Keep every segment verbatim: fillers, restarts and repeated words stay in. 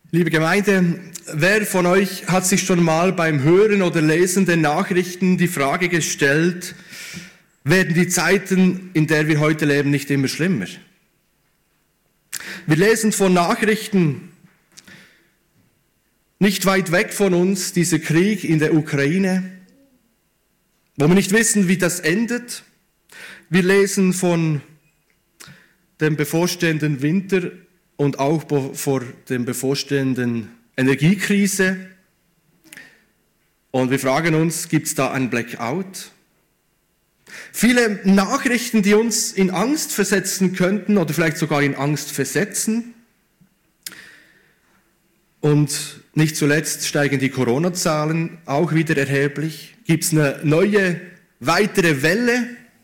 Liebe Gemeinde, wer von euch hat sich schon mal beim Hören oder Lesen der Nachrichten die Frage gestellt, werden die Zeiten, in der wir heute leben, nicht immer schlimmer? Wir lesen von Nachrichten nicht weit weg von uns, dieser Krieg in der Ukraine, wo wir nicht wissen, wie das endet. Wir lesen von dem bevorstehenden Winter und auch vor der bevorstehenden Energiekrise. Und wir fragen uns, gibt es da ein Blackout? Viele Nachrichten, die uns in Angst versetzen könnten oder vielleicht sogar in Angst versetzen. Und nicht zuletzt steigen die Corona-Zahlen auch wieder erheblich. Gibt es eine neue, weitere Welle?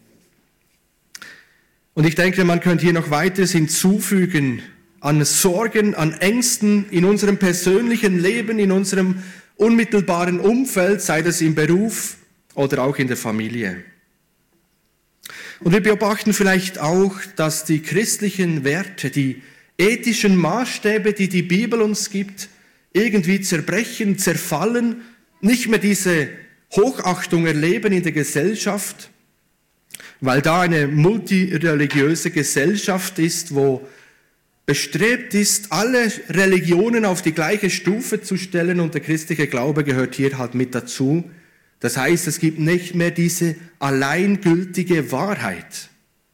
Und ich denke, man könnte hier noch weiteres hinzufügen an Sorgen, an Ängsten in unserem persönlichen Leben, in unserem unmittelbaren Umfeld, sei das im Beruf oder auch in der Familie. Und wir beobachten vielleicht auch, dass die christlichen Werte, die ethischen Maßstäbe, die die Bibel uns gibt, irgendwie zerbrechen, zerfallen, nicht mehr diese Hochachtung erleben in der Gesellschaft, weil da eine multireligiöse Gesellschaft ist, wo bestrebt ist, alle Religionen auf die gleiche Stufe zu stellen und der christliche Glaube gehört hier halt mit dazu. Das heißt, es gibt nicht mehr diese alleingültige Wahrheit.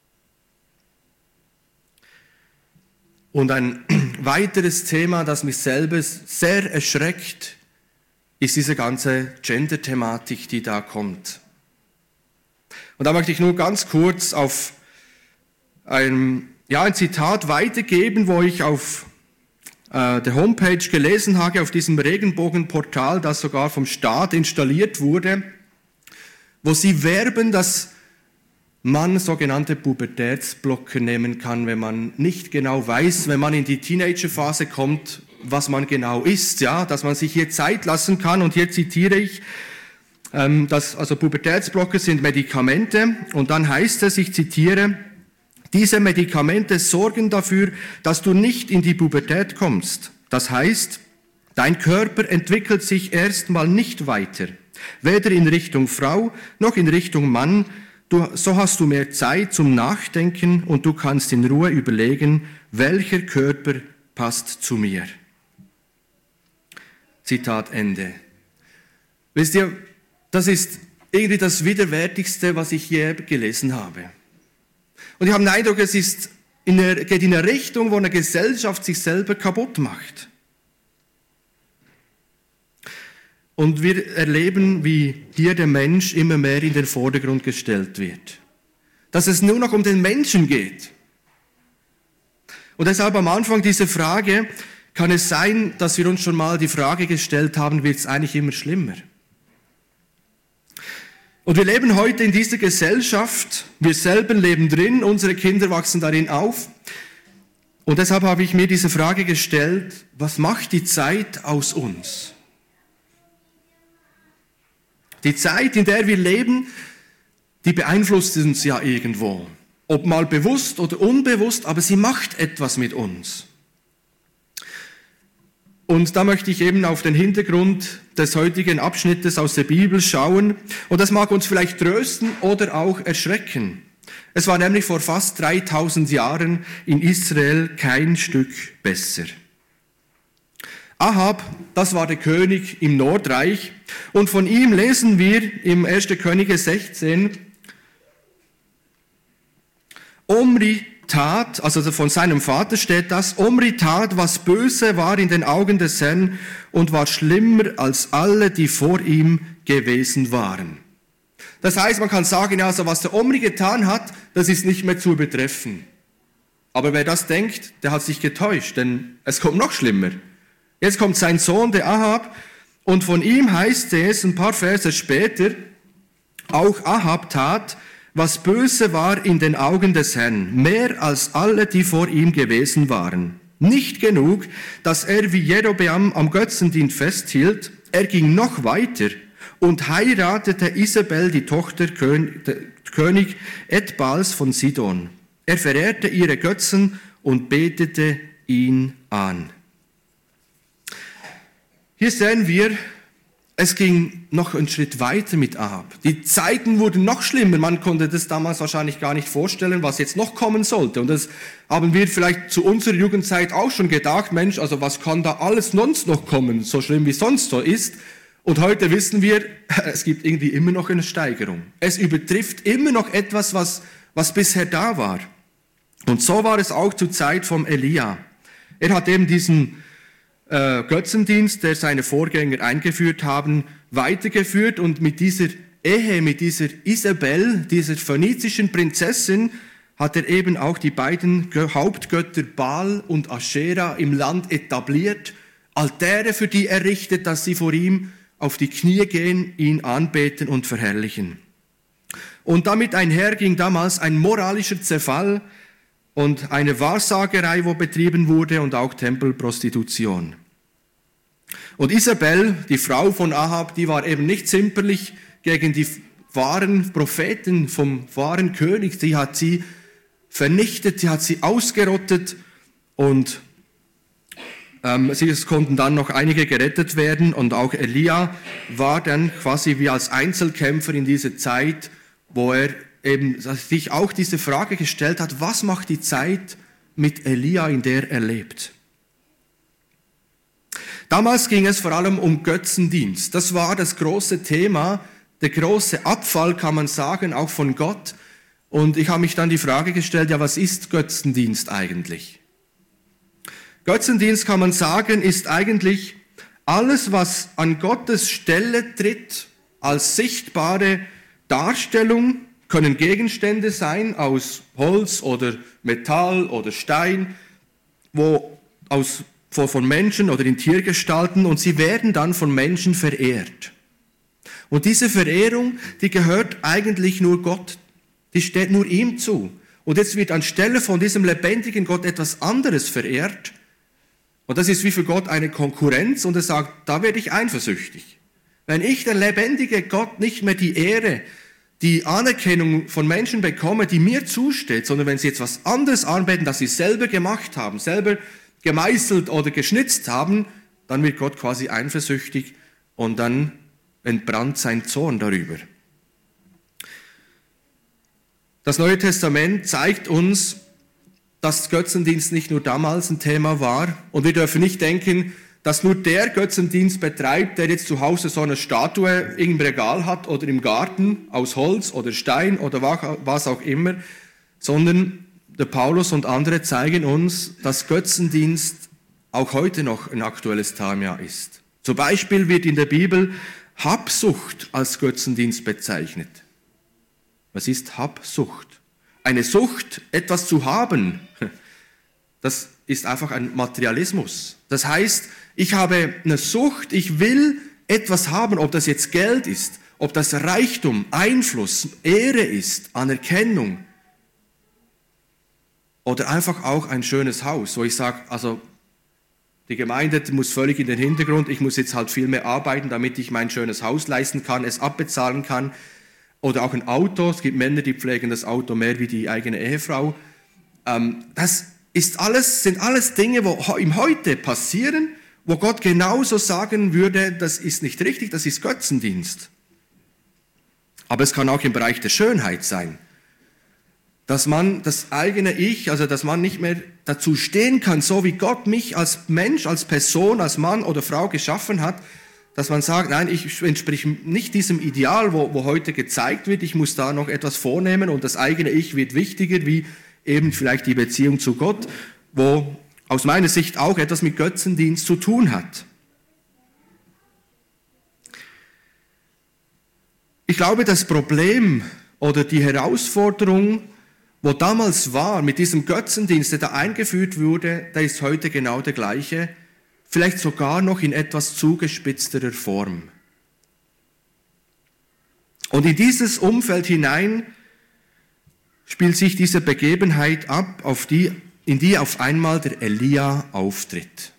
Und ein weiteres Thema, das mich selber sehr erschreckt, ist diese ganze Gender-Thematik, die da kommt. Und da möchte ich nur ganz kurz auf ein, ja, ein Zitat weitergeben, wo ich auf äh, der Homepage gelesen habe, auf diesem Regenbogenportal, das sogar vom Staat installiert wurde, wo sie werben, dass man sogenannte Pubertätsblocker nehmen kann, wenn man nicht genau weiß, wenn man in die Teenagerphase kommt, was man genau ist, ja, dass man sich hier Zeit lassen kann. Und hier zitiere ich, ähm, dass also Pubertätsblocker sind Medikamente und dann heißt es, ich zitiere, diese Medikamente sorgen dafür, dass du nicht in die Pubertät kommst. Das heißt, dein Körper entwickelt sich erstmal nicht weiter, weder in Richtung Frau noch in Richtung Mann. Du, so hast du mehr Zeit zum Nachdenken und du kannst in Ruhe überlegen, welcher Körper passt zu mir. Zitat Ende. Wisst ihr, das ist irgendwie das Widerwärtigste, was ich je gelesen habe. Und ich habe den Eindruck, es ist in eine, geht in eine Richtung, wo eine Gesellschaft sich selber kaputt macht. Und wir erleben, wie hier der Mensch immer mehr in den Vordergrund gestellt wird. Dass es nur noch um den Menschen geht. Und deshalb am Anfang diese Frage, kann es sein, dass wir uns schon mal die Frage gestellt haben, wird es eigentlich immer schlimmer? Und wir leben heute in dieser Gesellschaft, wir selber leben drin, unsere Kinder wachsen darin auf. Und deshalb habe ich mir diese Frage gestellt, was macht die Zeit aus uns? Die Zeit, in der wir leben, die beeinflusst uns ja irgendwo. Ob mal bewusst oder unbewusst, aber sie macht etwas mit uns. Und da möchte ich eben auf den Hintergrund des heutigen Abschnittes aus der Bibel schauen. Und das mag uns vielleicht trösten oder auch erschrecken. Es war nämlich vor fast dreitausend Jahren in Israel kein Stück besser. Ahab, das war der König im Nordreich. Und von ihm lesen wir im ersten Könige sechzehn, Omri tat, also von seinem Vater steht das, Omri tat, was böse war in den Augen des Herrn und war schlimmer als alle, die vor ihm gewesen waren. Das heißt, man kann sagen, also was der Omri getan hat, das ist nicht mehr zu übertreffen. Aber wer das denkt, der hat sich getäuscht, denn es kommt noch schlimmer. Jetzt kommt sein Sohn, der Ahab, und von ihm heißt es ein paar Verse später, auch Ahab tat, was böse war in den Augen des Herrn, mehr als alle, die vor ihm gewesen waren. Nicht genug, dass er wie Jerobeam am Götzendienst festhielt, er ging noch weiter und heiratete Isabel, die Tochter König Edbals von Sidon. Er verehrte ihre Götzen und betete ihn an. Hier sehen wir, es ging noch einen Schritt weiter mit Ahab. Die Zeiten wurden noch schlimmer. Man konnte das damals wahrscheinlich gar nicht vorstellen, was jetzt noch kommen sollte. Und das haben wir vielleicht zu unserer Jugendzeit auch schon gedacht. Mensch, also was kann da alles sonst noch kommen, so schlimm wie sonst so ist. Und heute wissen wir, es gibt irgendwie immer noch eine Steigerung. Es übertrifft immer noch etwas, was, was bisher da war. Und so war es auch zur Zeit vom Elia. Er hat eben diesen äh, Götzendienst, der seine Vorgänger eingeführt haben, weitergeführt und mit dieser Ehe, mit dieser Isabel, dieser phönizischen Prinzessin, hat er eben auch die beiden Hauptgötter Baal und Aschera im Land etabliert, Altäre für die errichtet, dass sie vor ihm auf die Knie gehen, ihn anbeten und verherrlichen. Und damit einher ging damals ein moralischer Zerfall und eine Wahrsagerei, wo betrieben wurde, und auch Tempelprostitution. Und Isabel, die Frau von Ahab, die war eben nicht zimperlich gegen die wahren Propheten vom wahren König. Die hat sie vernichtet, die hat sie ausgerottet und ähm, es konnten dann noch einige gerettet werden. Und auch Elia war dann quasi wie als Einzelkämpfer in dieser Zeit, wo er eben sich auch diese Frage gestellt hat, was macht die Zeit mit Elia, in der er lebt? Damals ging es vor allem um Götzendienst. Das war das große Thema, der große Abfall, kann man sagen, auch von Gott. Und ich habe mich dann die Frage gestellt, ja, was ist Götzendienst eigentlich? Götzendienst, kann man sagen, ist eigentlich alles, was an Gottes Stelle tritt, als sichtbare Darstellung, können Gegenstände sein aus Holz oder Metall oder Stein, wo aus, von Menschen oder in Tiergestalten, und sie werden dann von Menschen verehrt. Und diese Verehrung, die gehört eigentlich nur Gott, die steht nur ihm zu. Und jetzt wird anstelle von diesem lebendigen Gott etwas anderes verehrt. Und das ist wie für Gott eine Konkurrenz, und er sagt, da werde ich eifersüchtig. Wenn ich, der lebendige Gott, nicht mehr die Ehre, die Anerkennung von Menschen bekomme, die mir zusteht, sondern wenn sie jetzt was anderes anbeten, das sie selber gemacht haben, selber gemeißelt oder geschnitzt haben, dann wird Gott quasi eifersüchtig und dann entbrannt sein Zorn darüber. Das Neue Testament zeigt uns, dass Götzendienst nicht nur damals ein Thema war, und wir dürfen nicht denken, dass nur der Götzendienst betreibt, der jetzt zu Hause so eine Statue im Regal hat oder im Garten aus Holz oder Stein oder was auch immer, sondern der Paulus und andere zeigen uns, dass Götzendienst auch heute noch ein aktuelles Thema ist. Zum Beispiel wird in der Bibel Habsucht als Götzendienst bezeichnet. Was ist Habsucht? Eine Sucht, etwas zu haben, das ist einfach ein Materialismus. Das heißt, ich habe eine Sucht, ich will etwas haben, ob das jetzt Geld ist, ob das Reichtum, Einfluss, Ehre ist, Anerkennung oder einfach auch ein schönes Haus, wo ich sage, also die Gemeinde muss völlig in den Hintergrund, ich muss jetzt halt viel mehr arbeiten, damit ich mein schönes Haus leisten kann, es abbezahlen kann. Oder auch ein Auto, es gibt Männer, die pflegen das Auto mehr wie die eigene Ehefrau. Das ist alles, sind alles Dinge, die im Heute passieren, wo Gott genauso sagen würde, das ist nicht richtig, das ist Götzendienst. Aber es kann auch im Bereich der Schönheit sein, dass man das eigene Ich, also dass man nicht mehr dazu stehen kann, so wie Gott mich als Mensch, als Person, als Mann oder Frau geschaffen hat, dass man sagt, nein, ich entspreche nicht diesem Ideal, wo, wo heute gezeigt wird, ich muss da noch etwas vornehmen und das eigene Ich wird wichtiger, wie eben vielleicht die Beziehung zu Gott, wo aus meiner Sicht auch etwas mit Götzendienst zu tun hat. Ich glaube, das Problem oder die Herausforderung, wo damals war mit diesem Götzendienst, der da eingeführt wurde, der ist heute genau der gleiche, vielleicht sogar noch in etwas zugespitzterer Form. Und in dieses Umfeld hinein spielt sich diese Begebenheit ab, auf die, in die auf einmal der Elia auftritt.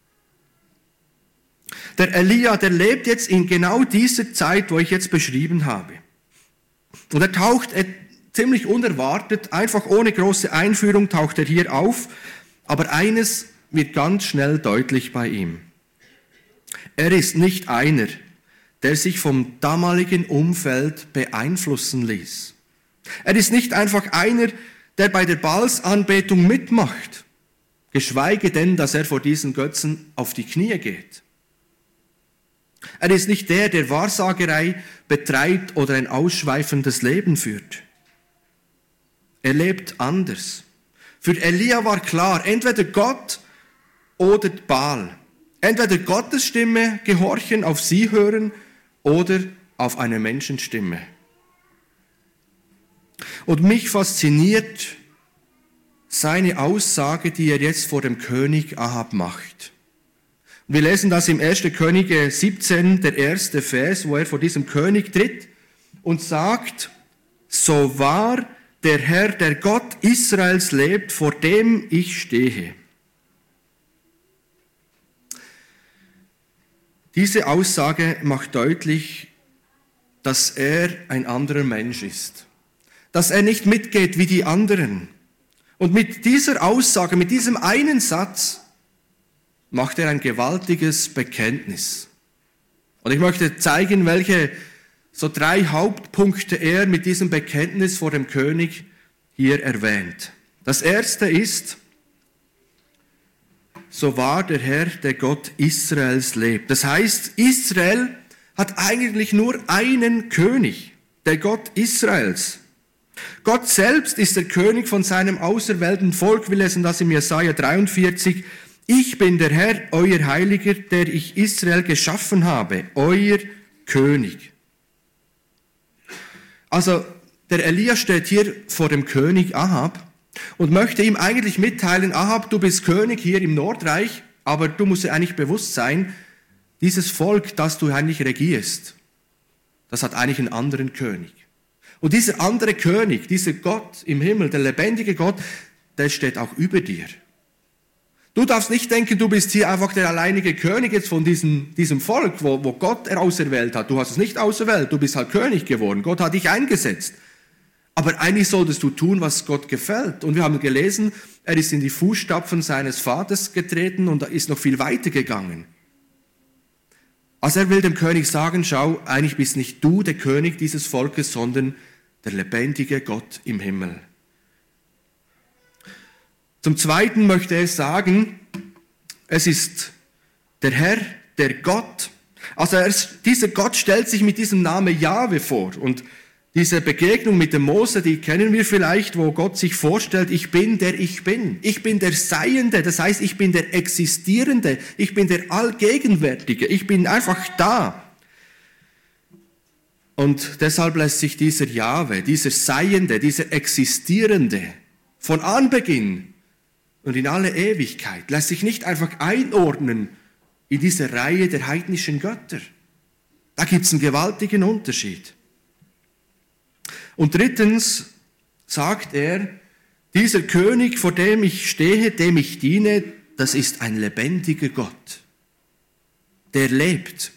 Der Elia, der lebt jetzt in genau dieser Zeit, wo ich jetzt beschrieben habe. Und er taucht ziemlich unerwartet, einfach ohne große Einführung taucht er hier auf, aber eines wird ganz schnell deutlich bei ihm. Er ist nicht einer, der sich vom damaligen Umfeld beeinflussen ließ. Er ist nicht einfach einer, der bei der Baalsanbetung mitmacht, geschweige denn, dass er vor diesen Götzen auf die Knie geht. Er ist nicht der, der Wahrsagerei betreibt oder ein ausschweifendes Leben führt. Er lebt anders. Für Elia war klar, entweder Gott oder Baal. Entweder Gottes Stimme gehorchen, auf sie hören, oder auf eine Menschenstimme. Und mich fasziniert seine Aussage, die er jetzt vor dem König Ahab macht. Wir lesen das im ersten Könige siebzehn, der erste Vers, wo er vor diesem König tritt und sagt, so wahr der Herr, der Gott Israels lebt, vor dem ich stehe. Diese Aussage macht deutlich, dass er ein anderer Mensch ist, dass er nicht mitgeht wie die anderen. Und mit dieser Aussage, mit diesem einen Satz, macht er ein gewaltiges Bekenntnis. Und ich möchte zeigen, welche so drei Hauptpunkte er mit diesem Bekenntnis vor dem König hier erwähnt. Das erste ist, so wahr der Herr, der Gott Israels lebt. Das heißt, Israel hat eigentlich nur einen König, der Gott Israels. Gott selbst ist der König von seinem auserwählten Volk. Wir lesen das im Jesaja dreiundvierzig. Ich bin der Herr, euer Heiliger, der ich Israel geschaffen habe, euer König. Also der Elia steht hier vor dem König Ahab und möchte ihm eigentlich mitteilen, Ahab, du bist König hier im Nordreich, aber du musst dir eigentlich bewusst sein, dieses Volk, das du eigentlich regierst, das hat eigentlich einen anderen König. Und dieser andere König, dieser Gott im Himmel, der lebendige Gott, der steht auch über dir. Du darfst nicht denken, du bist hier einfach der alleinige König jetzt von diesem, diesem Volk, wo, wo Gott auserwählt hat. Du hast es nicht auserwählt, du bist halt König geworden. Gott hat dich eingesetzt. Aber eigentlich solltest du tun, was Gott gefällt. Und wir haben gelesen, er ist in die Fußstapfen seines Vaters getreten und ist noch viel weiter gegangen. Also er will dem König sagen, schau, eigentlich bist nicht du der König dieses Volkes, sondern der lebendige Gott im Himmel. Zum Zweiten möchte er sagen, es ist der Herr, der Gott. Also er, dieser Gott stellt sich mit diesem Namen Jahwe vor. Und diese Begegnung mit dem Mose, die kennen wir vielleicht, wo Gott sich vorstellt, ich bin der ich bin. Ich bin der Seiende, das heißt, ich bin der Existierende, ich bin der Allgegenwärtige, ich bin einfach da. Und deshalb lässt sich dieser Jahwe, dieser Seiende, dieser Existierende von Anbeginn und in alle Ewigkeit lässt sich nicht einfach einordnen in diese Reihe der heidnischen Götter. Da gibt es einen gewaltigen Unterschied. Und drittens sagt er, dieser König, vor dem ich stehe, dem ich diene, das ist ein lebendiger Gott. Der lebt.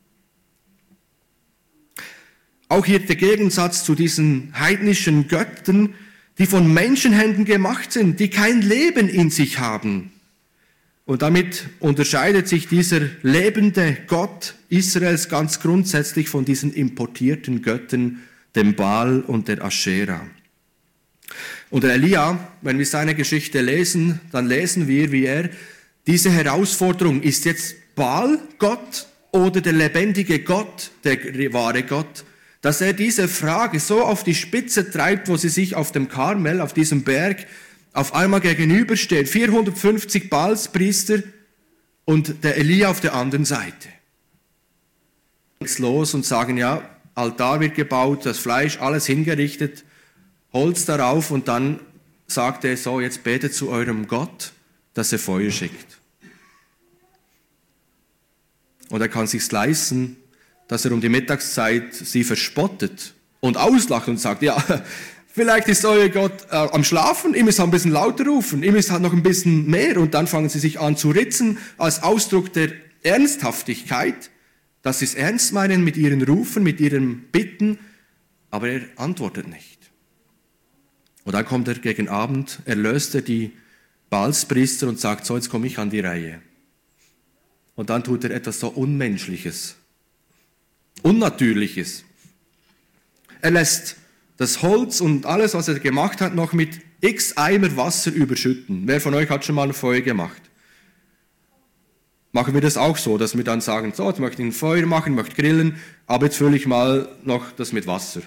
Auch hier der Gegensatz zu diesen heidnischen Göttern, die von Menschenhänden gemacht sind, die kein Leben in sich haben. Und damit unterscheidet sich dieser lebende Gott Israels ganz grundsätzlich von diesen importierten Göttern, dem Baal und der Aschera. Und der Elia, wenn wir seine Geschichte lesen, dann lesen wir, wie er diese Herausforderung, ist jetzt Baal Gott oder der lebendige Gott, der wahre Gott, dass er diese Frage so auf die Spitze treibt, wo sie sich auf dem Karmel, auf diesem Berg, auf einmal gegenüberstehen. vierhundertfünfzig Baalspriester und der Elia auf der anderen Seite. Jetzt los und sagen, ja, Altar wird gebaut, das Fleisch, alles hingerichtet, Holz darauf und dann sagt er so, jetzt betet zu eurem Gott, dass er Feuer schickt. Und er kann sich's leisten, dass er um die Mittagszeit sie verspottet und auslacht und sagt, ja, vielleicht ist euer Gott äh, am Schlafen, ihr müsst ein bisschen lauter rufen, ihr müsst halt noch ein bisschen mehr und dann fangen sie sich an zu ritzen als Ausdruck der Ernsthaftigkeit, dass sie es ernst meinen mit ihren Rufen, mit ihren Bitten, aber er antwortet nicht. Und dann kommt er gegen Abend, erlöst er die Baalspriester und sagt, so, jetzt komme ich an die Reihe. Und dann tut er etwas so Unmenschliches, Unnatürliches. Er lässt das Holz und alles, was er gemacht hat, noch mit x Eimer Wasser überschütten. Wer von euch hat schon mal ein Feuer gemacht? Machen wir das auch so, dass wir dann sagen, so, jetzt möchte ich ein Feuer machen, möchte grillen, aber jetzt fülle ich mal noch das mit Wasser.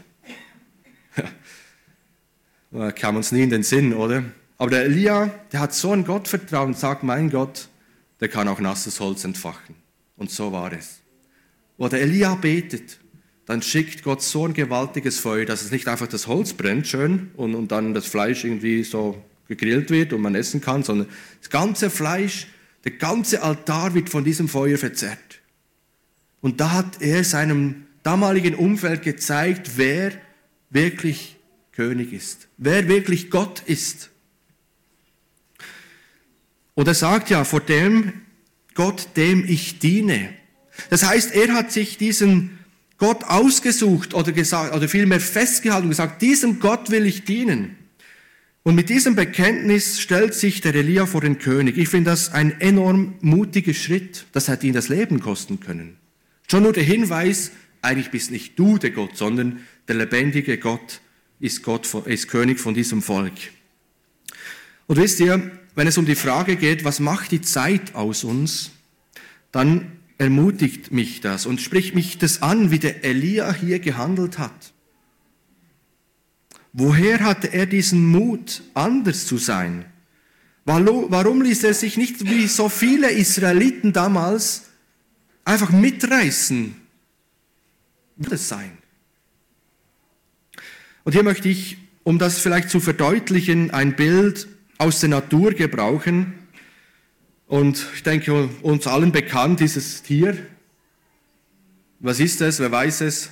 Da kam uns nie in den Sinn, oder? Aber der Elia, der hat so ein Gottvertrauen und sagt, mein Gott, der kann auch nasses Holz entfachen. Und so war es. Wo der Elia betet, dann schickt Gott so ein gewaltiges Feuer, dass es nicht einfach das Holz brennt, schön, und, und dann das Fleisch irgendwie so gegrillt wird und man essen kann, sondern das ganze Fleisch, der ganze Altar wird von diesem Feuer verzehrt. Und da hat er seinem damaligen Umfeld gezeigt, wer wirklich König ist, wer wirklich Gott ist. Und er sagt ja, vor dem Gott, dem ich diene. Das heißt, er hat sich diesen Gott ausgesucht oder gesagt, oder vielmehr festgehalten und gesagt, diesem Gott will ich dienen. Und mit diesem Bekenntnis stellt sich der Elia vor den König. Ich finde das ein enorm mutiger Schritt. Das hätte ihn das Leben kosten können. Schon nur der Hinweis, eigentlich bist nicht du der Gott, sondern der lebendige Gott ist, Gott, ist König von diesem Volk. Und wisst ihr, wenn es um die Frage geht, was macht die Zeit aus uns, dann ermutigt mich das und spricht mich das an, wie der Elia hier gehandelt hat. Woher hatte er diesen Mut, anders zu sein? Warum ließ er sich nicht wie so viele Israeliten damals einfach mitreißen? Das sein. Und hier möchte ich, um das vielleicht zu verdeutlichen, ein Bild aus der Natur gebrauchen. Und ich denke, uns allen bekannt dieses Tier. Was ist es? Wer weiß es?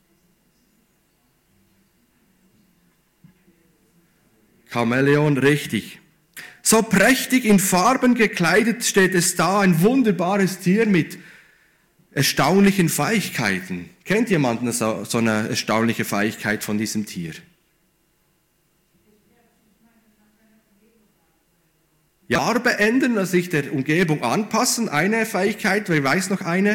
Chamäleon, richtig. So prächtig in Farben gekleidet steht es da, ein wunderbares Tier mit erstaunlichen Fähigkeiten. Kennt jemand so, so eine erstaunliche Fähigkeit von diesem Tier? Ja, Farbe ändern, also sich der Umgebung anpassen, eine Fähigkeit, wer weiß noch eine?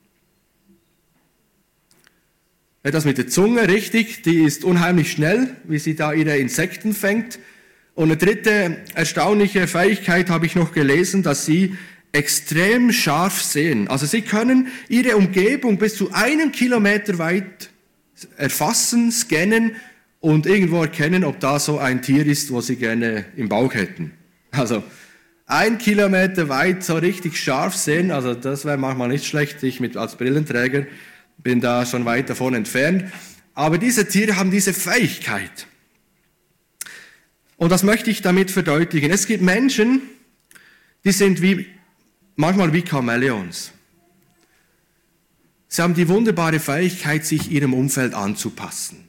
Ja, das mit der Zunge, richtig, die ist unheimlich schnell, wie sie da ihre Insekten fängt. Und eine dritte erstaunliche Fähigkeit habe ich noch gelesen, dass sie extrem scharf sehen. Also sie können ihre Umgebung bis zu einem Kilometer weit erfassen, scannen und irgendwo erkennen, ob da so ein Tier ist, wo sie gerne im Bauch hätten. Also ein Kilometer weit so richtig scharf sehen, also das wäre manchmal nicht schlecht, ich mit als Brillenträger bin da schon weit davon entfernt. Aber diese Tiere haben diese Fähigkeit. Und das möchte ich damit verdeutlichen. Es gibt Menschen, die sind wie, manchmal wie Chamäleons. Sie haben die wunderbare Fähigkeit, sich ihrem Umfeld anzupassen.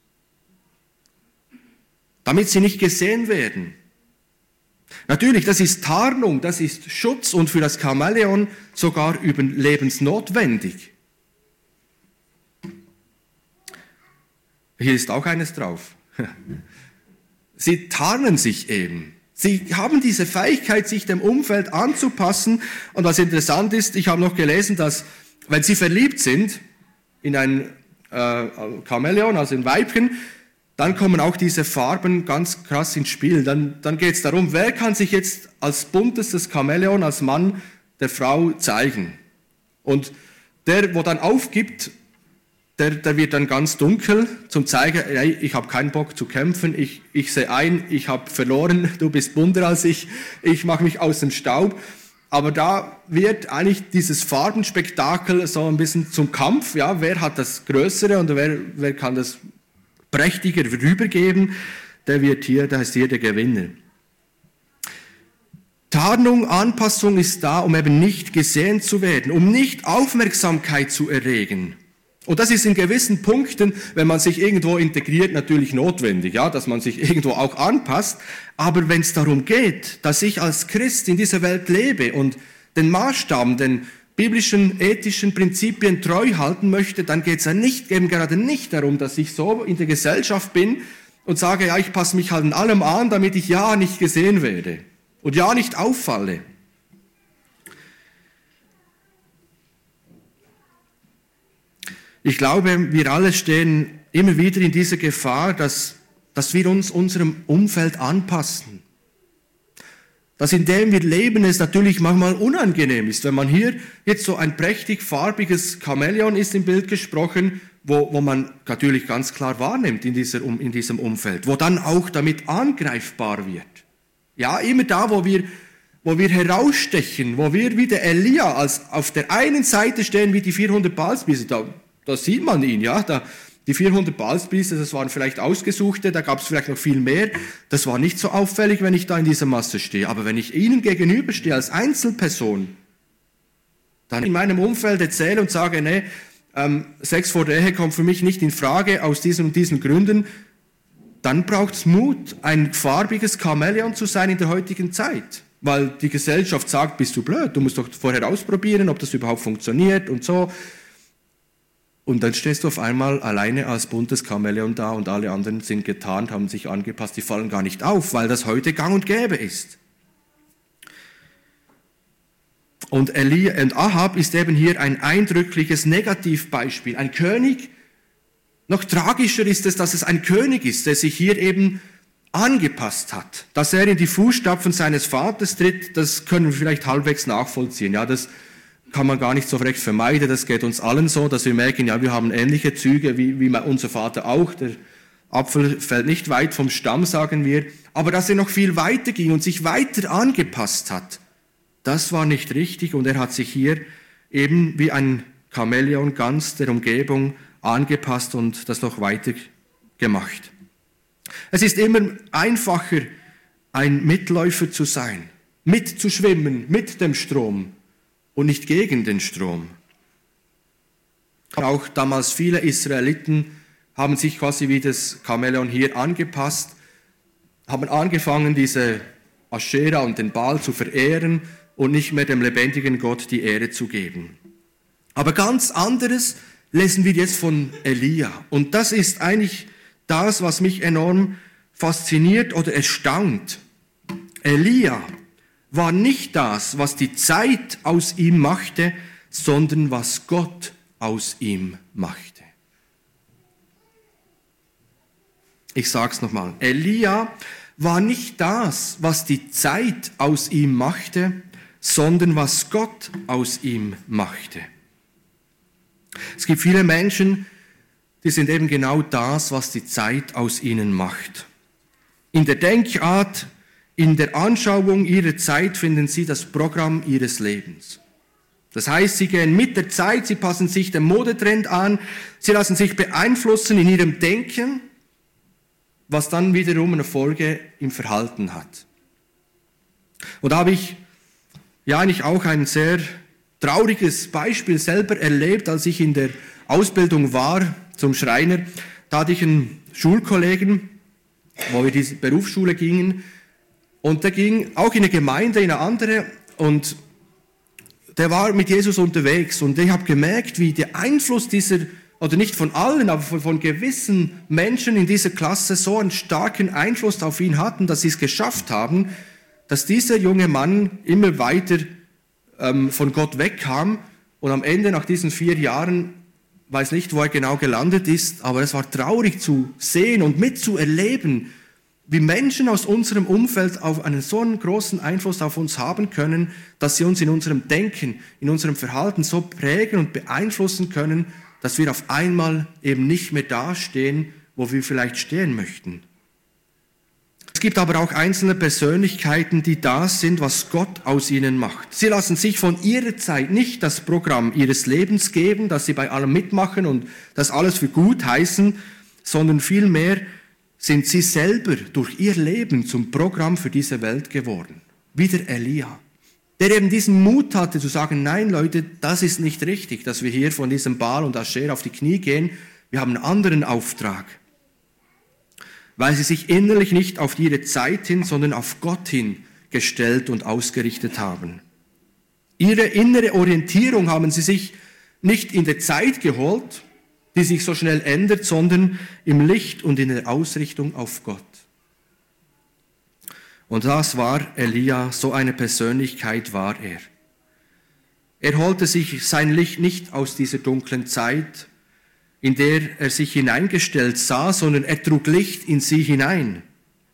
Damit sie nicht gesehen werden. Natürlich, das ist Tarnung, das ist Schutz und für das Chamäleon sogar überlebensnotwendig. Hier ist auch eines drauf. Sie tarnen sich eben. Sie haben diese Fähigkeit, sich dem Umfeld anzupassen. Und was interessant ist, ich habe noch gelesen, dass, wenn sie verliebt sind in ein äh, Chamäleon, also in Weibchen, dann kommen auch diese Farben ganz krass ins Spiel. Dann, dann geht es darum, wer kann sich jetzt als buntestes Chamäleon, als Mann der Frau zeigen. Und der, wo dann aufgibt, Der, der wird dann ganz dunkel, zum zeigen, hey, ich habe keinen Bock zu kämpfen, ich, ich sehe ein, ich habe verloren, du bist bunter als ich, ich mache mich aus dem Staub. Aber da wird eigentlich dieses Farbenspektakel so ein bisschen zum Kampf, ja, wer hat das Größere und wer, wer kann das prächtiger rübergeben, der wird hier, der ist hier der Gewinner. Tarnung, Anpassung ist da, um eben nicht gesehen zu werden, um nicht Aufmerksamkeit zu erregen. Und das ist in gewissen Punkten, wenn man sich irgendwo integriert, natürlich notwendig, ja, dass man sich irgendwo auch anpasst. Aber wenn es darum geht, dass ich als Christ in dieser Welt lebe und den Maßstaben, den biblischen, ethischen Prinzipien treu halten möchte, dann geht es ja nicht, eben gerade nicht darum, dass ich so in der Gesellschaft bin und sage, ja, ich passe mich halt in allem an, damit ich ja nicht gesehen werde und ja nicht auffalle. Ich glaube, wir alle stehen immer wieder in dieser Gefahr, dass, dass wir uns unserem Umfeld anpassen. Dass in dem wir leben, es natürlich manchmal unangenehm ist, wenn man hier jetzt so ein prächtig farbiges Chamäleon ist im Bild gesprochen, wo, wo man natürlich ganz klar wahrnimmt in, dieser, in diesem Umfeld, wo dann auch damit angreifbar wird. Ja, immer da, wo wir, wo wir herausstechen, wo wir wie der Elia als auf der einen Seite stehen wie die vierhundert Baalspriester, da, da sieht man ihn, ja, da, die vierhundert Baalspriester, das waren vielleicht Ausgesuchte, da gab es vielleicht noch viel mehr, das war nicht so auffällig, wenn ich da in dieser Masse stehe, aber wenn ich ihnen gegenüberstehe als Einzelperson, dann in meinem Umfeld erzähle und sage, nee, ähm, Sex vor der Ehe kommt für mich nicht in Frage aus diesen und diesen Gründen, dann braucht es Mut, ein farbiges Chamäleon zu sein in der heutigen Zeit. Weil die Gesellschaft sagt, bist du blöd, du musst doch vorher ausprobieren, ob das überhaupt funktioniert und so. Und dann stehst du auf einmal alleine als buntes Chamäleon da und alle anderen sind getarnt, haben sich angepasst, die fallen gar nicht auf, weil das heute gang und gäbe ist. Und, Elia, und Ahab ist eben hier ein eindrückliches Negativbeispiel. Ein König, noch tragischer ist es, dass es ein König ist, der sich hier eben angepasst hat. Dass er in die Fußstapfen seines Vaters tritt, das können wir vielleicht halbwegs nachvollziehen. Ja, das kann man gar nicht so recht vermeiden. Das geht uns allen so, dass wir merken, ja, wir haben ähnliche Züge wie, wie unser Vater auch. Der Apfel fällt nicht weit vom Stamm, sagen wir. Aber dass er noch viel weiter ging und sich weiter angepasst hat, das war nicht richtig. Und er hat sich hier eben wie ein Chamäleon ganz der Umgebung angepasst und das noch weiter gemacht. Es ist immer einfacher, ein Mitläufer zu sein, mitzuschwimmen mit dem Strom und nicht gegen den Strom. Auch damals viele Israeliten haben sich quasi wie das Chamäleon hier angepasst, haben angefangen, diese Aschera und den Baal zu verehren und nicht mehr dem lebendigen Gott die Ehre zu geben. Aber ganz anderes lesen wir jetzt von Elia. Und das ist eigentlich das, was mich enorm fasziniert oder erstaunt. Elia war nicht das, was die Zeit aus ihm machte, sondern was Gott aus ihm machte. Ich sage es nochmal. Elia war nicht das, was die Zeit aus ihm machte, sondern was Gott aus ihm machte. Es gibt viele Menschen, die sind eben genau das, was die Zeit aus ihnen macht. In der Denkart, in der Anschauung ihrer Zeit finden sie das Programm ihres Lebens. Das heißt, sie gehen mit der Zeit, sie passen sich dem Modetrend an, sie lassen sich beeinflussen in ihrem Denken, was dann wiederum eine Folge im Verhalten hat. Und da habe ich ja eigentlich auch ein sehr trauriges Beispiel selber erlebt, als ich in der Ausbildung war zum Schreiner. Da hatte ich einen Schulkollegen, wo wir diese Berufsschule gingen, und der ging auch in eine Gemeinde, in eine andere, und der war mit Jesus unterwegs. Und ich habe gemerkt, wie der Einfluss dieser, oder nicht von allen, aber von, von gewissen Menschen in dieser Klasse so einen starken Einfluss auf ihn hatten, dass sie es geschafft haben, dass dieser junge Mann immer weiter ähm, von Gott wegkam und am Ende nach diesen vier Jahren, weiß nicht, wo er genau gelandet ist, aber es war traurig zu sehen und mitzuerleben, wie Menschen aus unserem Umfeld auf einen so einen großen Einfluss auf uns haben können, dass sie uns in unserem Denken, in unserem Verhalten so prägen und beeinflussen können, dass wir auf einmal eben nicht mehr dastehen, wo wir vielleicht stehen möchten. Es gibt aber auch einzelne Persönlichkeiten, die das sind, was Gott aus ihnen macht. Sie lassen sich von ihrer Zeit nicht das Programm ihres Lebens geben, dass sie bei allem mitmachen und das alles für gut heißen, sondern vielmehr sind sie selber durch ihr Leben zum Programm für diese Welt geworden. Wie der Elia, der eben diesen Mut hatte zu sagen, nein Leute, das ist nicht richtig, dass wir hier von diesem Baal und Ascher auf die Knie gehen, wir haben einen anderen Auftrag. Weil sie sich innerlich nicht auf ihre Zeit hin, sondern auf Gott hin gestellt und ausgerichtet haben. Ihre innere Orientierung haben sie sich nicht in der Zeit geholt, die sich so schnell ändert, sondern im Licht und in der Ausrichtung auf Gott. Und das war Elia, so eine Persönlichkeit war er. Er holte sich sein Licht nicht aus dieser dunklen Zeit, in der er sich hineingestellt sah, sondern er trug Licht in sie hinein.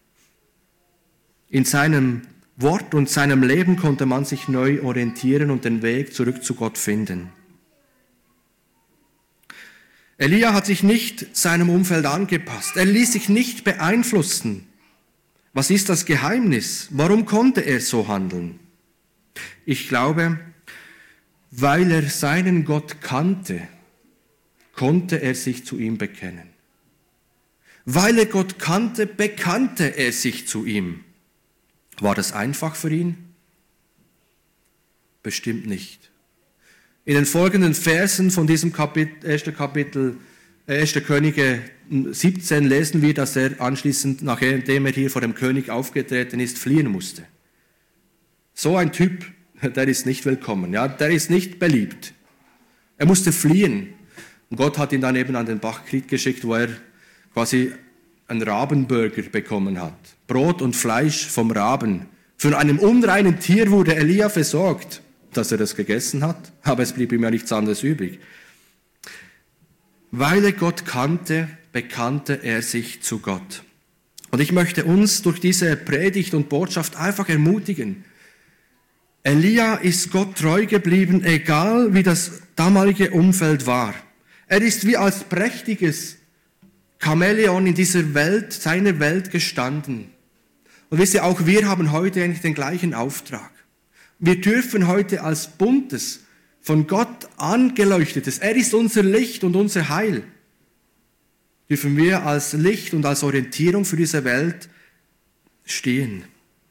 In seinem Wort und seinem Leben konnte man sich neu orientieren und den Weg zurück zu Gott finden. Elia hat sich nicht seinem Umfeld angepasst. Er ließ sich nicht beeinflussen. Was ist das Geheimnis? Warum konnte er so handeln? Ich glaube, weil er seinen Gott kannte, konnte er sich zu ihm bekennen. Weil er Gott kannte, bekannte er sich zu ihm. War das einfach für ihn? Bestimmt nicht. In den folgenden Versen von diesem Kapitel, ersten Kapitel, erster Könige siebzehn lesen wir, dass er anschließend, nachdem er hier vor dem König aufgetreten ist, fliehen musste. So ein Typ, der ist nicht willkommen, ja, der ist nicht beliebt. Er musste fliehen. Und Gott hat ihn dann eben an den Bach Krit geschickt, wo er quasi einen Rabenburger bekommen hat. Brot und Fleisch vom Raben. Von einem unreinen Tier wurde Elia versorgt, dass er das gegessen hat, aber es blieb ihm ja nichts anderes übrig. Weil er Gott kannte, bekannte er sich zu Gott. Und ich möchte uns durch diese Predigt und Botschaft einfach ermutigen. Elia ist Gott treu geblieben, egal wie das damalige Umfeld war. Er ist wie als prächtiges Chamäleon in dieser Welt, seiner Welt gestanden. Und wisst ihr, auch wir haben heute eigentlich den gleichen Auftrag. Wir dürfen heute als buntes, von Gott angeleuchtetes, er ist unser Licht und unser Heil, dürfen wir als Licht und als Orientierung für diese Welt stehen.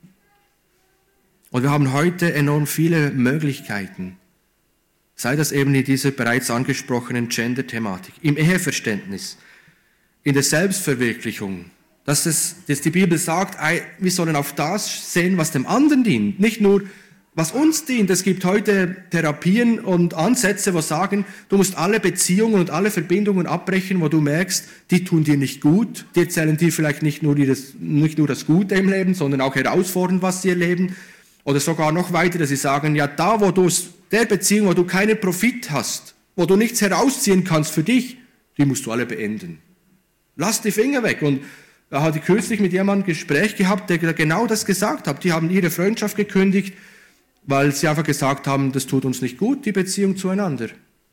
Und wir haben heute enorm viele Möglichkeiten, sei das eben in dieser bereits angesprochenen Gender-Thematik, im Eheverständnis, in der Selbstverwirklichung, dass, es, dass die Bibel sagt, wir sollen auf das sehen, was dem anderen dient, nicht nur was uns dient. Es gibt heute Therapien und Ansätze, wo sagen, du musst alle Beziehungen und alle Verbindungen abbrechen, wo du merkst, die tun dir nicht gut, die erzählen dir vielleicht nicht nur, das, nicht nur das Gute im Leben, sondern auch herausfordernd, was sie erleben. Oder sogar noch weiter, dass sie sagen, ja, da, wo du der Beziehung, wo du keinen Profit hast, wo du nichts herausziehen kannst für dich, die musst du alle beenden. Lass die Finger weg. Und da hatte ich kürzlich mit jemandem ein Gespräch gehabt, der genau das gesagt hat. Die haben ihre Freundschaft gekündigt, weil sie einfach gesagt haben, das tut uns nicht gut, die Beziehung zueinander.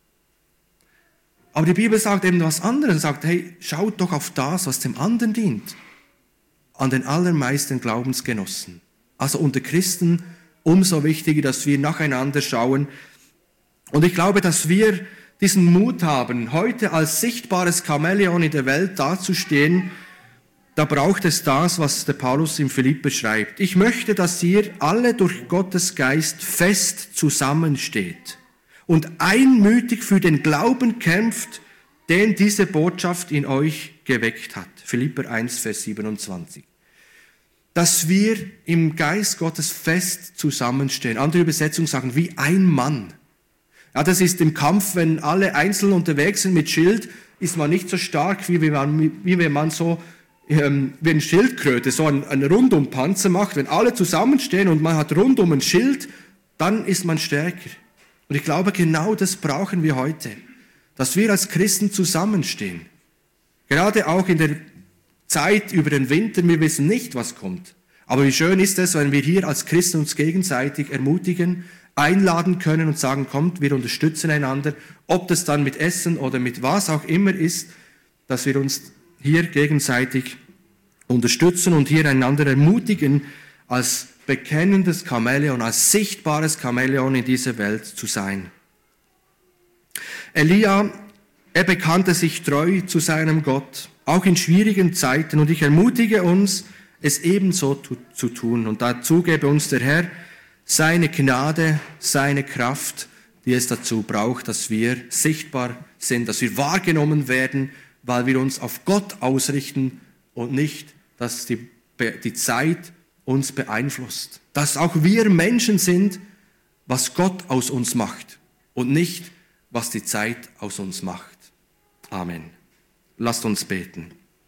Aber die Bibel sagt eben was anderes, sagt, hey, schaut doch auf das, was dem anderen dient. An den allermeisten Glaubensgenossen. Also unter Christen umso wichtiger, dass wir nacheinander schauen. Und ich glaube, dass wir diesen Mut haben, heute als sichtbares Chamäleon in der Welt dazustehen. Da braucht es das, was der Paulus im Philipper schreibt. Ich möchte, dass ihr alle durch Gottes Geist fest zusammensteht und einmütig für den Glauben kämpft, den diese Botschaft in euch geweckt hat. Philipper eins, Vers siebenundzwanzig. Dass wir im Geist Gottes fest zusammenstehen. Andere Übersetzungen sagen, wie ein Mann. Ja, das ist im Kampf, wenn alle einzeln unterwegs sind mit Schild, ist man nicht so stark, wie wenn man, wie wenn man so ähm, wie eine Schildkröte so einen, einen Rundumpanzer macht. Wenn alle zusammenstehen und man hat rundum ein Schild, dann ist man stärker. Und ich glaube, genau das brauchen wir heute. Dass wir als Christen zusammenstehen. Gerade auch in der Zeit über den Winter, wir wissen nicht, was kommt. Aber wie schön ist es, wenn wir hier als Christen uns gegenseitig ermutigen, einladen können und sagen, kommt, wir unterstützen einander, ob das dann mit Essen oder mit was auch immer ist, dass wir uns hier gegenseitig unterstützen und hier einander ermutigen, als bekennendes Chamäleon, als sichtbares Chamäleon in dieser Welt zu sein. Elia, er bekannte sich treu zu seinem Gott, auch in schwierigen Zeiten, und ich ermutige uns, es ebenso zu tun. Und dazu gebe uns der Herr seine Gnade, seine Kraft, die es dazu braucht, dass wir sichtbar sind, dass wir wahrgenommen werden, weil wir uns auf Gott ausrichten und nicht, dass die, die Zeit uns beeinflusst. Dass auch wir Menschen sind, was Gott aus uns macht und nicht, was die Zeit aus uns macht. Amen. Lasst uns beten.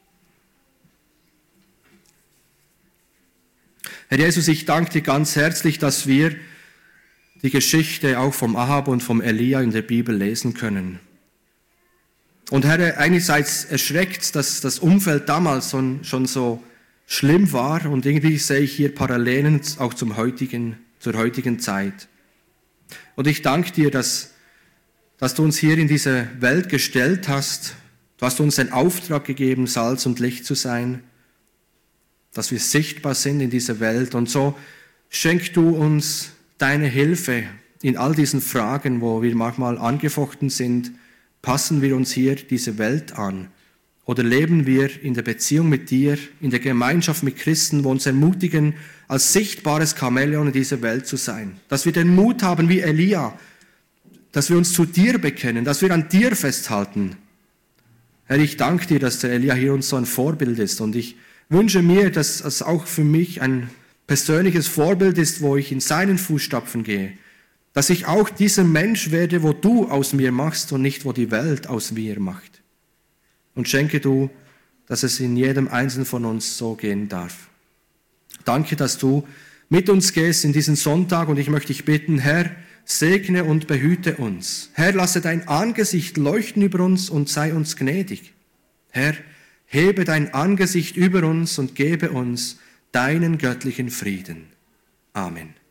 Herr Jesus, ich danke dir ganz herzlich, dass wir die Geschichte auch vom Ahab und vom Elia in der Bibel lesen können. Und Herr, einerseits erschreckt, dass das Umfeld damals schon, schon so schlimm war und irgendwie sehe ich hier Parallelen auch zum heutigen, zur heutigen Zeit. Und ich danke dir, dass, dass du uns hier in diese Welt gestellt hast. Du hast uns den Auftrag gegeben, Salz und Licht zu sein, dass wir sichtbar sind in dieser Welt. Und so schenk du uns deine Hilfe in all diesen Fragen, wo wir manchmal angefochten sind. Passen wir uns hier diese Welt an? Oder leben wir in der Beziehung mit dir, in der Gemeinschaft mit Christen, wo uns ermutigen, als sichtbares Chamäleon in dieser Welt zu sein? Dass wir den Mut haben wie Elia, dass wir uns zu dir bekennen, dass wir an dir festhalten. Herr, ich danke dir, dass der Elia hier uns so ein Vorbild ist. Und ich wünsche mir, dass es auch für mich ein persönliches Vorbild ist, wo ich in seinen Fußstapfen gehe. Dass ich auch dieser Mensch werde, wo du aus mir machst und nicht, wo die Welt aus mir macht. Und schenke du, dass es in jedem Einzelnen von uns so gehen darf. Danke, dass du mit uns gehst in diesen Sonntag und ich möchte dich bitten, Herr, segne und behüte uns. Herr, lasse dein Angesicht leuchten über uns und sei uns gnädig. Herr, hebe dein Angesicht über uns und gebe uns deinen göttlichen Frieden. Amen.